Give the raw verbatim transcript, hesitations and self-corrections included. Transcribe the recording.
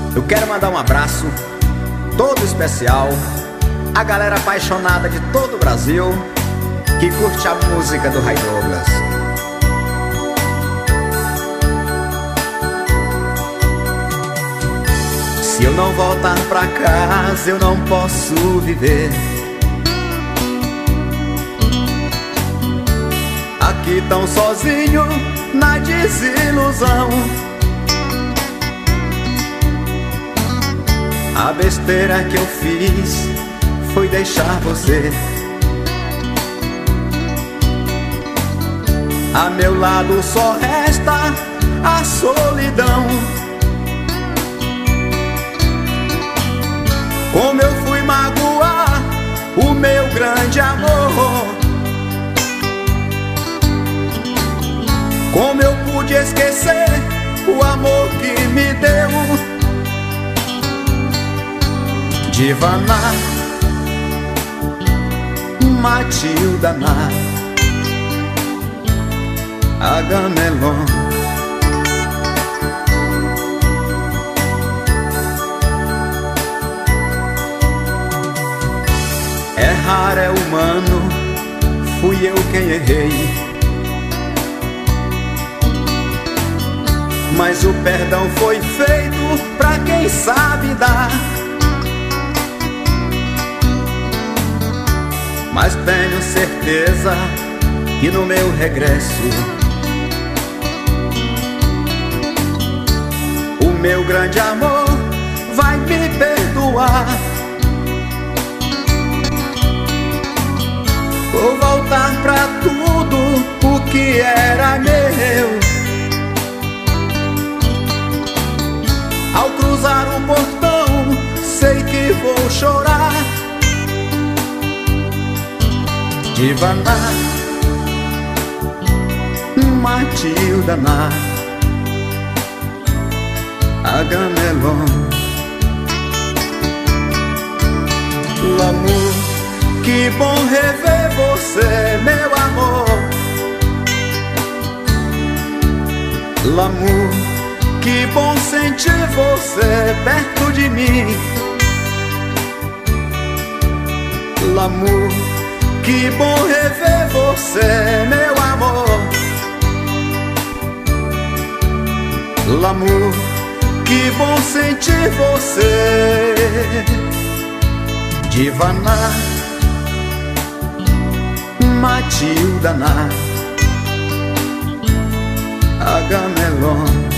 Eu quero mandar um abraço todo especial à galera apaixonada de todo o Brasil que curte a música do Ray Douglas. Se eu não voltar pra casa, eu não posso viver. Aqui tão sozinho na desilusão. A besteira que eu fiz foi deixar você. A meu lado só resta a solidão. Como eu fui magoar o meu grande amor. Como eu pude esquecer o amor que me deu. Divanar, Matilda Nar, Agamemnon. Errar é humano, fui eu quem errei. Mas o perdão foi feito pra quem sabe dar. Mas tenho certeza que no meu regresso o meu grande amor vai me perdoar. Vou voltar pra tudo o que era meu. Ao cruzar o portão, sei que vou chorar. Divanar, Matilda Nar, Agamemnon. L'amour, que bom rever você, meu amor. L'amour, que bom sentir você perto de mim. L'amour, que bom rever você, meu amor. L'amour, que bom sentir você. Divanar, Matilda Nar, Agamemnon.